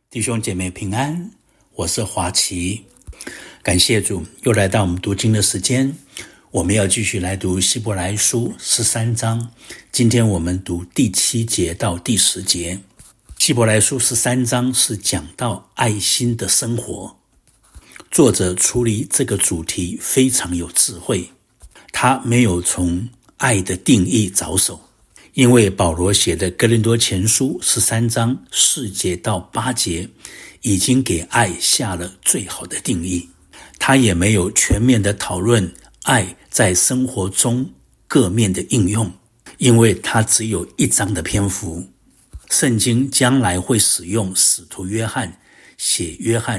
弟兄姐妹平安，我是华奇。感谢主，又来到我们读经的时间。我们要继续来读希伯来书13章，今天我们读第7节到第10节。希伯来书13章是讲到爱心的生活，作者处理这个主题非常有智慧，他没有从爱的定义着手，因为保罗写的哥林多前书13章4节到8节已经给爱下了最好的定义，他也没有全面的讨论爱在生活中各面的应用，因为他只有1章的篇幅。圣经将来会使用使徒约翰写约翰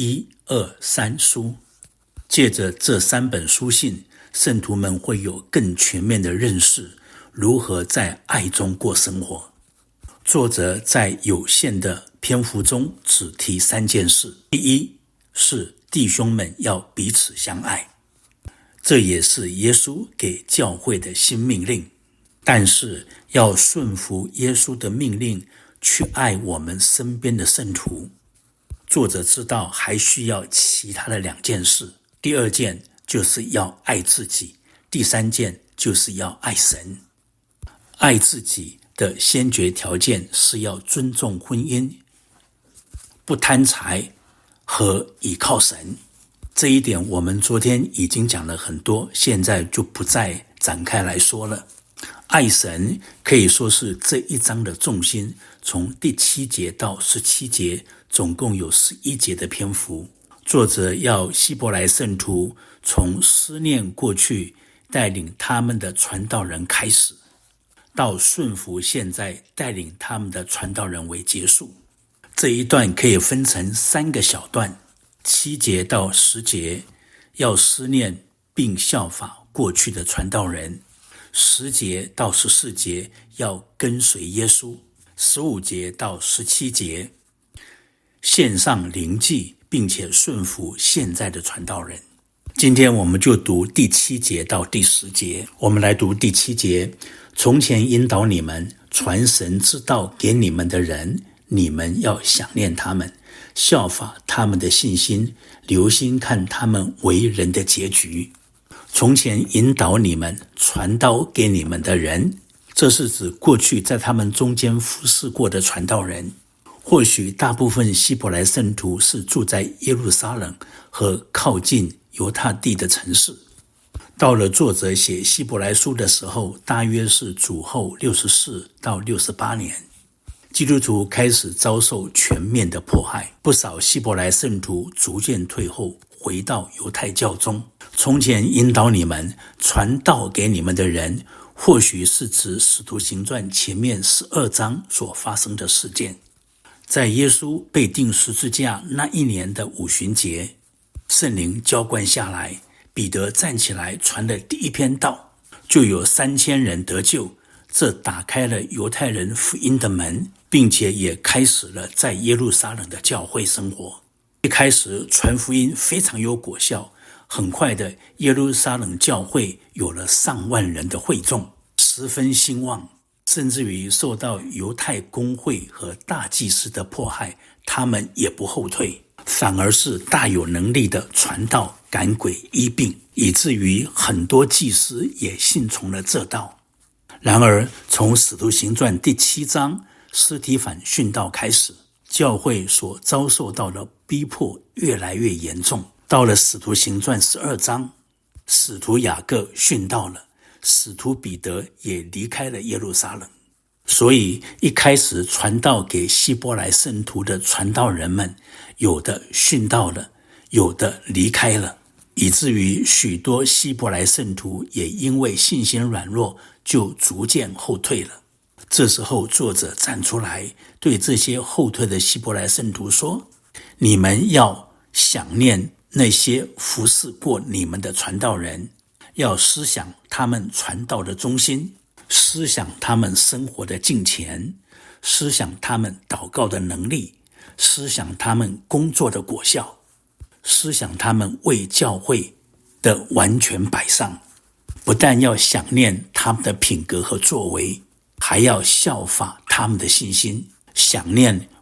1、2、3书，借着这3本书信，圣徒们会有更全面的认识如何在爱中过生活。作者在有限的篇幅中只提3件事。第一是弟兄们要彼此相爱，这也是耶稣给教会的新命令，但是要顺服耶稣的命令去爱我们身边的圣徒。作者知道还需要其他的2件事，第2件就是要爱自己，第3件就是要爱神。爱自己的先决条件是要尊重婚姻，不贪财和倚靠神。这一点我们昨天已经讲了很多，现在就不再展开来说了。爱神可以说是这1章的重心，从第7节到17节总共有11节的篇幅。作者要希伯来圣徒从思念过去带领他们的传道人开始，到顺服现在带领他们的传道人为结束。这一段可以分成3个小段，7节到10节要思念并效法过去的传道人，10节到14节要跟随耶稣，15节到17节献上灵祭并且顺服现在的传道人。今天我们就读第7节到第10节。我们来读第7节，从前引导你们传神之道给你们的人，你们要想念他们，效法他们的信心，留心看他们为人的结局。从前引导你们传道给你们的人，这是指过去在他们中间服侍过的传道人。或许大部分希伯来圣徒是住在耶路撒冷和靠近犹太地的城市。到了作者写希伯来书的时候，大约是主后64到68年，基督徒开始遭受全面的迫害，不少希伯来圣徒逐渐退后，回到犹太教中。从前引导你们传道给你们的人，或许是指使徒行传前面12章所发生的事件。在耶稣被钉十字架那一年的五旬节，圣灵浇灌下来，彼得站起来传了第1篇道，就有3000人得救。这打开了犹太人福音的门，并且也开始了在耶路撒冷的教会生活。一开始传福音非常有果效，很快的耶路撒冷教会有了上万人的会众，十分兴旺，甚至于受到犹太公会和大祭司的迫害，他们也不后退，反而是大有能力的传道、赶鬼、医病，以至于很多祭司也信从了这道。然而从使徒行传第7章司提反殉道开始，教会所遭受到的逼迫越来越严重。到了使徒行传12章，使徒雅各殉道了，使徒彼得也离开了耶路撒冷。所以一开始传道给希伯来圣徒的传道人们，有的殉道了，有的离开了，以至于许多希伯来圣徒也因为信心软弱，就逐渐后退了。这时候作者站出来，对这些后退的希伯来圣徒说，你们要想念那些服侍过你们的传道人，要思想他们传道的中心，思想他们生活的敬虔，思想他们祷告的能力，思想他们工作的果效，思想他们为教会的完全摆上。不但要想念他们的品格和作为，还要效法他们的信心，想念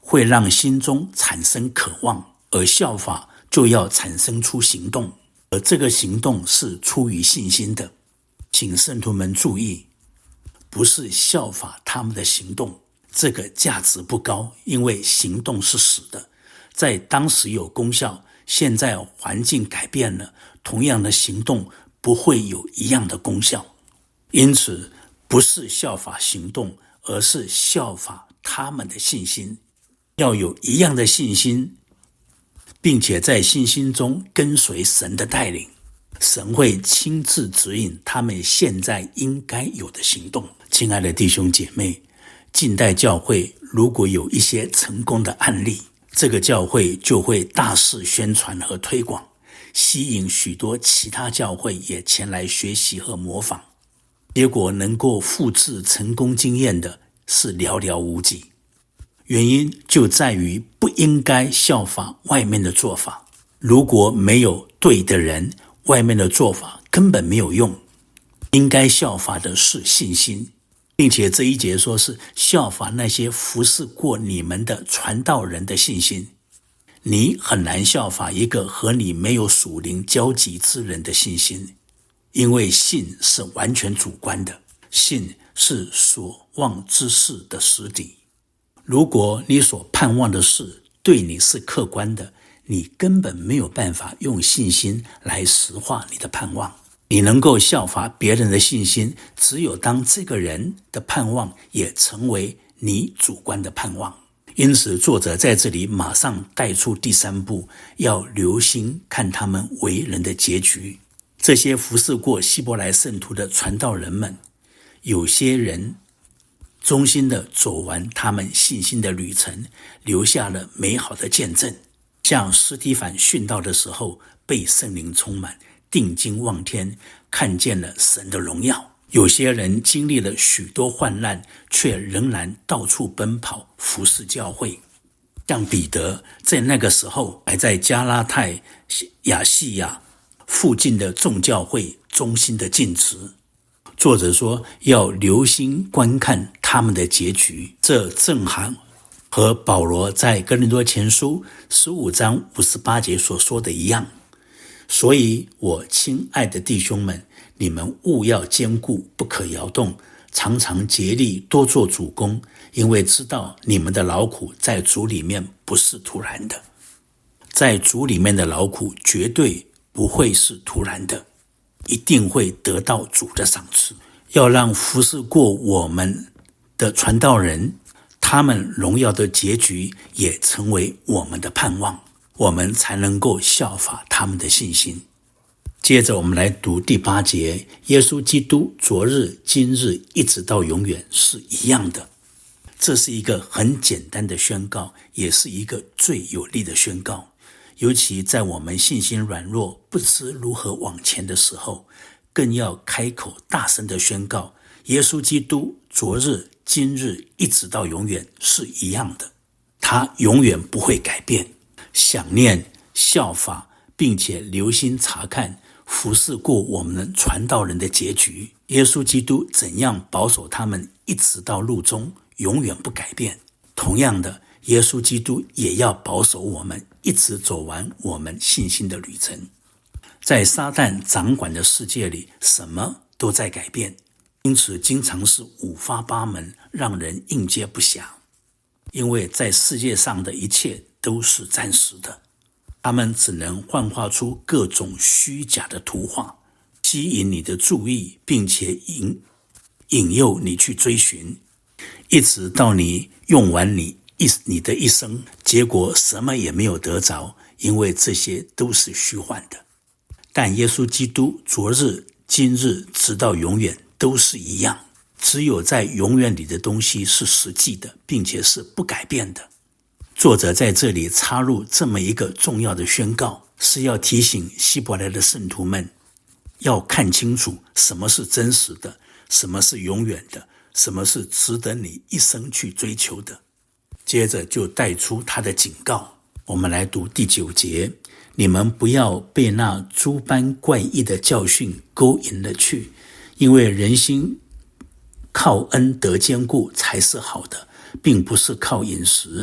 会让心中产生渴望，而效法就要产生出行动，而这个行动是出于信心的。请圣徒们注意，不是效法他们的行动，这个价值不高，因为行动是死的，在当时有功效，现在环境改变了，同样的行动不会有一样的功效。因此不是效法行动，而是效法他们的信心，要有一样的信心，并且在信心中跟随神的带领，神会亲自指引他们现在应该有的行动。亲爱的弟兄姐妹，近代教会如果有一些成功的案例，这个教会就会大肆宣传和推广，吸引许多其他教会也前来学习和模仿。结果能够复制成功经验的是寥寥无几，原因就在于不应该效法外面的做法。如果没有对的人，外面的做法根本没有用。应该效法的是信心，并且这一节说是效法那些服侍过你们的传道人的信心。你很难效法一个和你没有属灵交集之人的信心，因为信是完全主观的，信是所望之事的实底。如果你所盼望的事对你是客观的，你根本没有办法用信心来实化你的盼望。你能够效法别人的信心，只有当这个人的盼望也成为你主观的盼望。因此作者在这里马上带出第三步，要留心看他们为人的结局。这些服侍过希伯来圣徒的传道人们，有些人忠心地走完他们信心的旅程，留下了美好的见证，像司提反殉道的时候被圣灵充满，定睛望天，看见了神的荣耀。有些人经历了许多患难，却仍然到处奔跑服侍教会，像彼得在那个时候还在加拉太亚细亚附近的众教会忠心的尽职。作者说要留心观看他们的结局，这正好和保罗在哥林多前书15章58节所说的一样。所以我亲爱的弟兄们，你们务要坚固，不可摇动，常常竭力多做主工，因为知道你们的劳苦在主里面不是突然的。在主里面的劳苦绝对不会是突然的，一定会得到主的赏赐。要让服侍过我们的传道人，他们荣耀的结局也成为我们的盼望，我们才能够效法他们的信心。接着我们来读第8节，耶稣基督昨日今日一直到永远是一样的。这是一个很简单的宣告，也是一个最有力的宣告。尤其在我们信心软弱不知如何往前的时候，更要开口大声的宣告，耶稣基督昨日今日一直到永远是一样的，他永远不会改变。想念效法并且留心查看服侍过我们传道人的结局，耶稣基督怎样保守他们一直到路中，永远不改变。同样的，耶稣基督也要保守我们一直走完我们信心的旅程。在撒旦掌管的世界里，什么都在改变，因此经常是五花八门，让人应接不暇。因为在世界上的一切都是暂时的，他们只能幻化出各种虚假的图画，吸引你的注意，并且引诱你去追寻，一直到你用完你的一生，结果什么也没有得着，因为这些都是虚幻的。但耶稣基督昨日今日直到永远都是一样，只有在永远里的东西是实际的，并且是不改变的。作者在这里插入这么一个重要的宣告，是要提醒希伯来的圣徒们要看清楚什么是真实的，什么是永远的，什么是值得你一生去追求的。接着就带出他的警告。我们来读第9节，你们不要被那诸般怪异的教训勾引了去，因为人心靠恩得坚固才是好的，并不是靠饮食，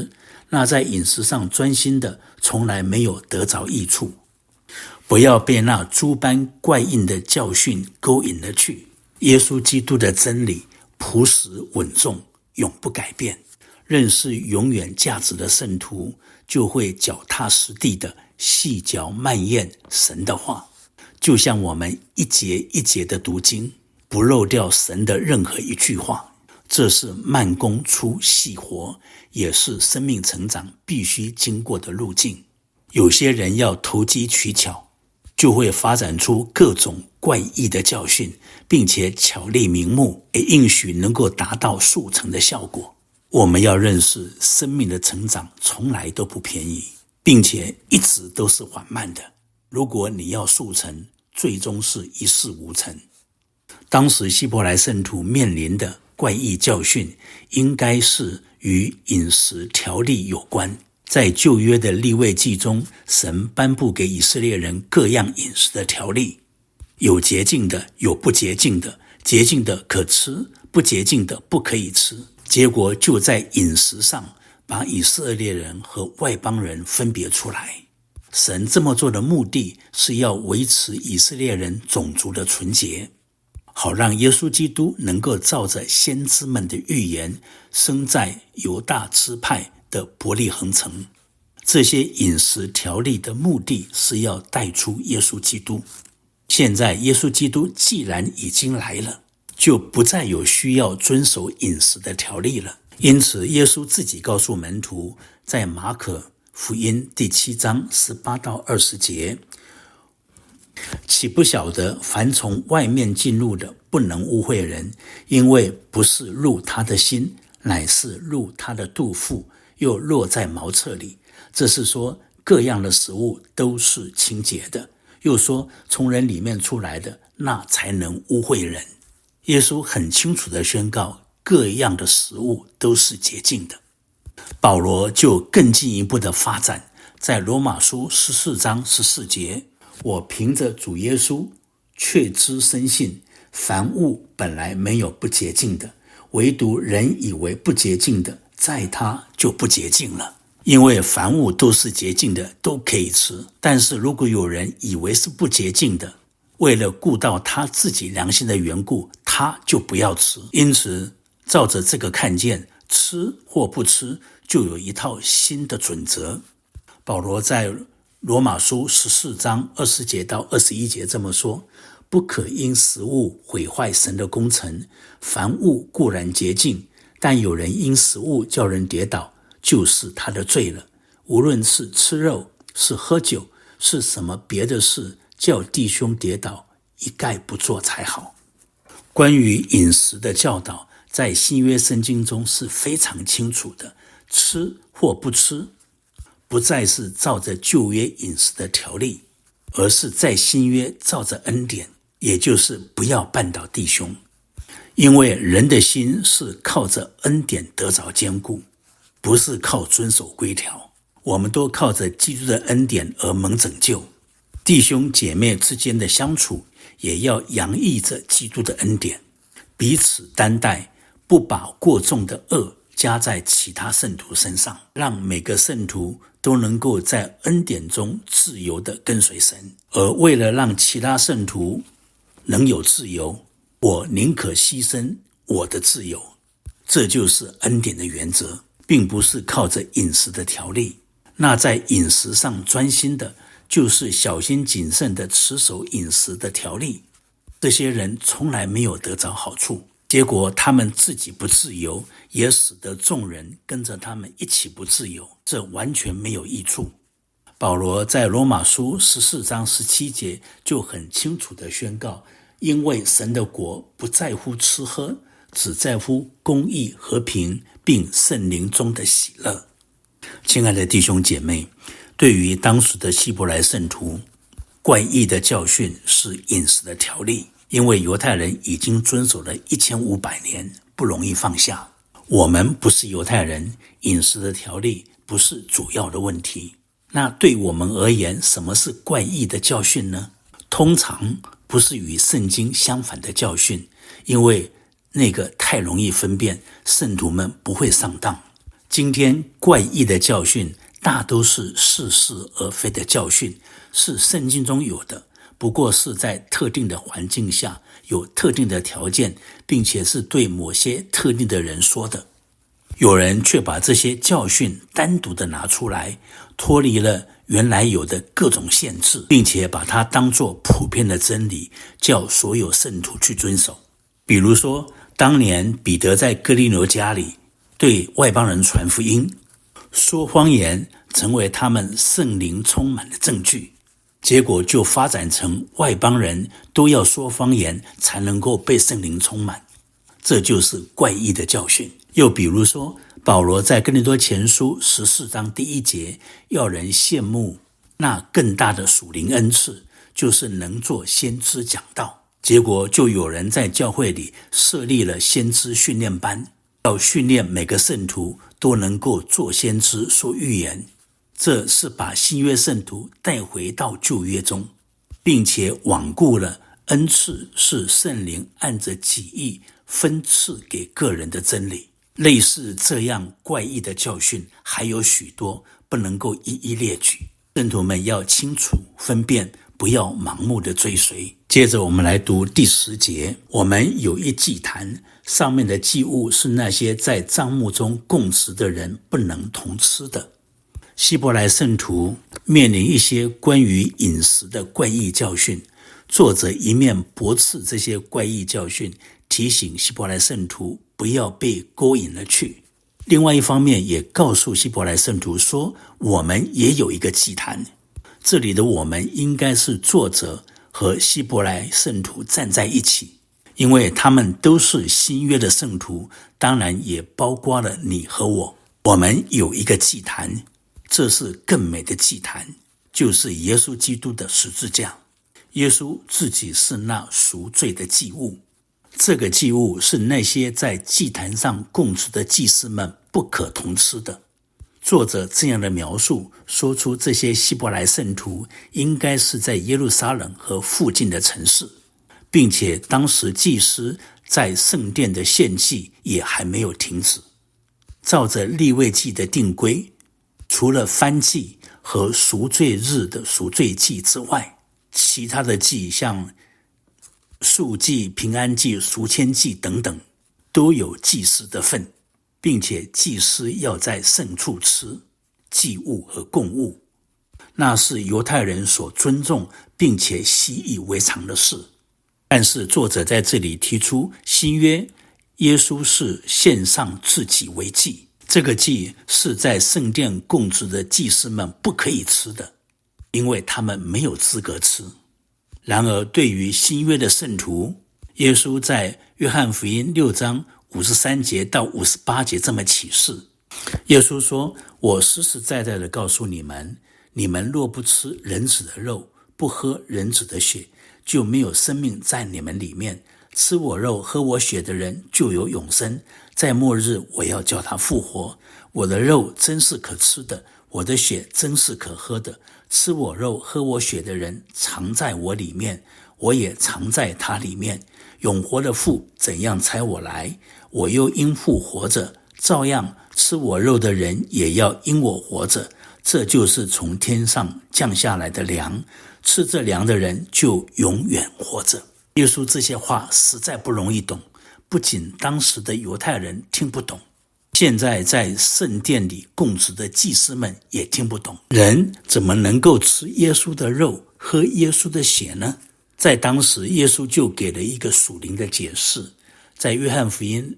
那在饮食上专心的从来没有得着益处。不要被那诸般怪异的教训勾引了去。耶稣基督的真理朴实稳重，永不改变。认识永远价值的圣徒，就会脚踏实地的细嚼慢咽神的话，就像我们一节一节的读经，不漏掉神的任何一句话。这是慢工出细活，也是生命成长必须经过的路径。有些人要投机取巧，就会发展出各种怪异的教训，并且巧立名目，也应许能够达到速成的效果。我们要认识生命的成长从来都不便宜，并且一直都是缓慢的。如果你要速成，最终是一事无成。当时希伯来圣徒面临的怪异教训，应该是与饮食条例有关。在旧约的利未记中，神颁布给以色列人各样饮食的条例，有洁净的，有不洁净的，洁净的可吃，不洁净的不可以吃。结果就在饮食上把以色列人和外邦人分别出来。神这么做的目的是要维持以色列人种族的纯洁，好让耶稣基督能够照着先知们的预言，生在犹大支派的伯利恒城。这些饮食条例的目的是要带出耶稣基督。现在耶稣基督既然已经来了，就不再有需要遵守饮食的条例了。因此耶稣自己告诉门徒，在马可福音第7章18到20节，岂不晓得凡从外面进入的不能污秽人，因为不是入他的心，乃是入他的肚腹，又落在茅厕里。这是说各样的食物都是清洁的，又说从人里面出来的，那才能污秽人。耶稣很清楚地宣告，各样的食物都是洁净的。保罗就更进一步的发展，在罗马书14章14节，我凭着主耶稣确知深信，凡物本来没有不洁净的，唯独人以为不洁净的，在他就不洁净了。因为凡物都是洁净的，都可以吃，但是如果有人以为是不洁净的，为了顾到他自己良心的缘故，他就不要吃。因此照着这个看见，吃或不吃就有一套新的准则。保罗在罗马书14章20节到21节这么说，不可因食物毁坏神的工程，凡物固然洁净，但有人因食物叫人跌倒，就是他的罪了。无论是吃肉，是喝酒，是什么别的事，叫弟兄跌倒，一概不做才好。关于饮食的教导，在新约圣经中是非常清楚的，吃或不吃不再是照着旧约饮食的条例，而是在新约照着恩典，也就是不要绊倒弟兄。因为人的心是靠着恩典得着坚固，不是靠遵守规条。我们都靠着基督的恩典而蒙拯救。弟兄姐妹之间的相处也要洋溢着基督的恩典，彼此担待，不把过重的恶加在其他圣徒身上，让每个圣徒都能够在恩典中自由地跟随神。而为了让其他圣徒能有自由，我宁可牺牲我的自由。这就是恩典的原则，并不是靠着饮食的条例。那在饮食上专心的，就是小心谨慎地持守饮食的条例。这些人从来没有得着好处，结果他们自己不自由，也使得众人跟着他们一起不自由，这完全没有益处。保罗在罗马书14章17节就很清楚地宣告，因为神的国不在乎吃喝，只在乎公义、和平，并圣灵中的喜乐。亲爱的弟兄姐妹，对于当时的希伯来圣徒，怪异的教训是饮食的条例，因为犹太人已经遵守了1500年，不容易放下。我们不是犹太人，饮食的条例不是主要的问题。那对我们而言，什么是怪异的教训呢？通常不是与圣经相反的教训，因为那个太容易分辨，圣徒们不会上当。 今天怪异的教训大都是似是而非的教训，是圣经中有的，不过是在特定的环境下，有特定的条件，并且是对某些特定的人说的。有人却把这些教训单独的拿出来，脱离了原来有的各种限制，并且把它当作普遍的真理，叫所有圣徒去遵守。比如说，当年彼得在哥尼流家里对外邦人传福音，说方言成为他们圣灵充满的证据，结果就发展成外邦人都要说方言才能够被圣灵充满，这就是怪异的教训。又比如说，保罗在哥林多前书14章第1节，要人羡慕那更大的属灵恩赐，就是能做先知讲道。结果就有人在教会里设立了先知训练班，要训练每个圣徒都能够做先知说预言。这是把新约圣徒带回到旧约中，并且罔顾了恩赐是圣灵按着己意分赐给个人的真理。类似这样怪异的教训还有许多，不能够一一列举。圣徒们要清楚分辨，不要盲目的追随。接着我们来读第10节，我们有一祭坛，上面的祭物是那些在帐幕中供职的人不能同吃的。希伯来圣徒面临一些关于饮食的怪异教训，作者一面驳斥这些怪异教训，提醒希伯来圣徒不要被勾引了去，另外一方面也告诉希伯来圣徒说，我们也有一个祭坛。这里的我们应该是作者和希伯来圣徒站在一起，因为他们都是新约的圣徒，当然也包括了你和我。我们有一个祭坛，这是更美的祭坛，就是耶稣基督的十字架。耶稣自己是那赎罪的祭物，这个祭物是那些在祭坛上供职的祭司们不可同吃的。作者这样的描述，说出这些希伯来圣徒应该是在耶路撒冷和附近的城市，并且当时祭司在圣殿的献祭也还没有停止。照着利未记的定规，除了燔祭和赎罪日的赎罪祭之外，其他的祭像赎祭、平安祭、赎愆祭等等，都有祭司的份，并且祭司要在圣处吃祭物和供物，那是犹太人所尊重并且习以为常的事。但是作者在这里提出，新约耶稣是献上自己为祭，这个祭是在圣殿供职的祭司们不可以吃的，因为他们没有资格吃。然而对于新约的圣徒，耶稣在约翰福音6章53节到58节这么启示。耶稣说，我实实在在的告诉你们，你们若不吃人子的肉，不喝人子的血，就没有生命在你们里面。吃我肉喝我血的人就有永生，在末日我要叫他复活。我的肉真是可吃的，我的血真是可喝的。吃我肉喝我血的人藏在我里面，我也藏在他里面。永活的父怎样差我来，我又因父活着，照样吃我肉的人也要因我活着。这就是从天上降下来的粮，吃这粮的人就永远活着。耶稣这些话实在不容易懂，不仅当时的犹太人听不懂，现在在圣殿里供职的祭司们也听不懂。人怎么能够吃耶稣的肉喝耶稣的血呢？在当时耶稣就给了一个属灵的解释，在约翰福音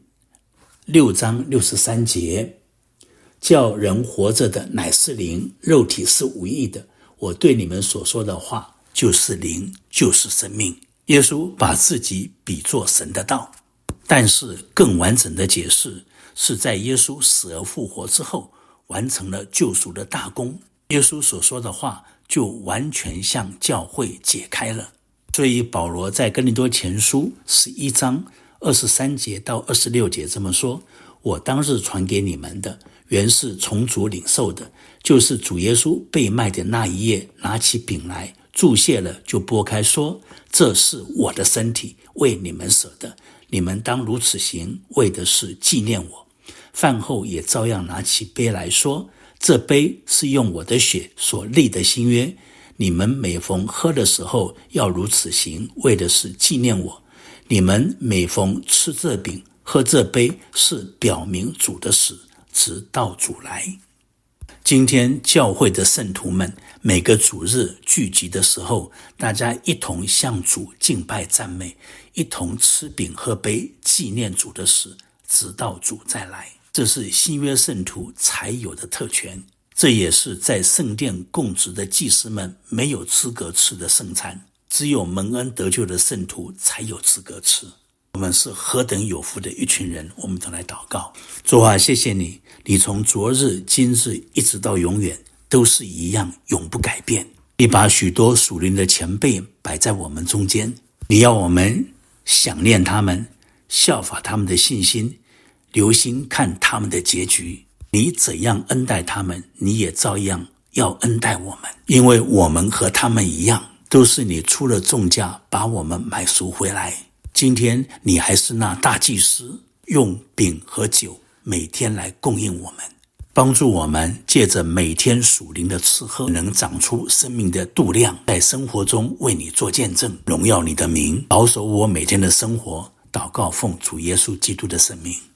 6章63节，叫人活着的乃是灵，肉体是无益的。我对你们所说的话就是灵，就是生命。耶稣把自己比作神的道，但是更完整的解释是在耶稣死而复活之后，完成了救赎的大功，耶稣所说的话就完全向教会解开了。所以保罗在哥林多前书11章23节到26节这么说，我当日传给你们的，原是从主领受的，就是主耶稣被卖的那一夜，拿起饼来，祝谢了，就拨开说，这是我的身体，为你们舍的，你们当如此行，为的是纪念我。 饭后也照样拿起杯来说，这杯是用我的血所立的新约，你们每逢喝的时候要如此行，为的是纪念我。你们每逢吃这饼喝这杯，是表明主的死，直到主来。今天教会的圣徒们，每个主日聚集的时候，大家一同向主敬拜赞美，一同吃饼喝杯，纪念主的死，直到主再来。这是新约圣徒才有的特权，这也是在圣殿供职的祭司们没有资格吃的圣餐，只有蒙恩得救的圣徒才有资格吃。我们是何等有福的一群人，我们都来祷告。主啊，谢谢你，你从昨日今日一直到永远都是一样，永不改变。你把许多属灵的前辈摆在我们中间，你要我们想念他们，效法他们的信心，留心看他们的结局。你怎样恩待他们，你也照样要恩待我们，因为我们和他们一样，都是你出了重价把我们买赎回来。今天你还是那大祭司，用饼和酒每天来供应我们，帮助我们借着每天属灵的吃喝，能长出生命的度量，在生活中为你做见证，荣耀你的名，保守我每天的生活。祷告奉主耶稣基督的圣名。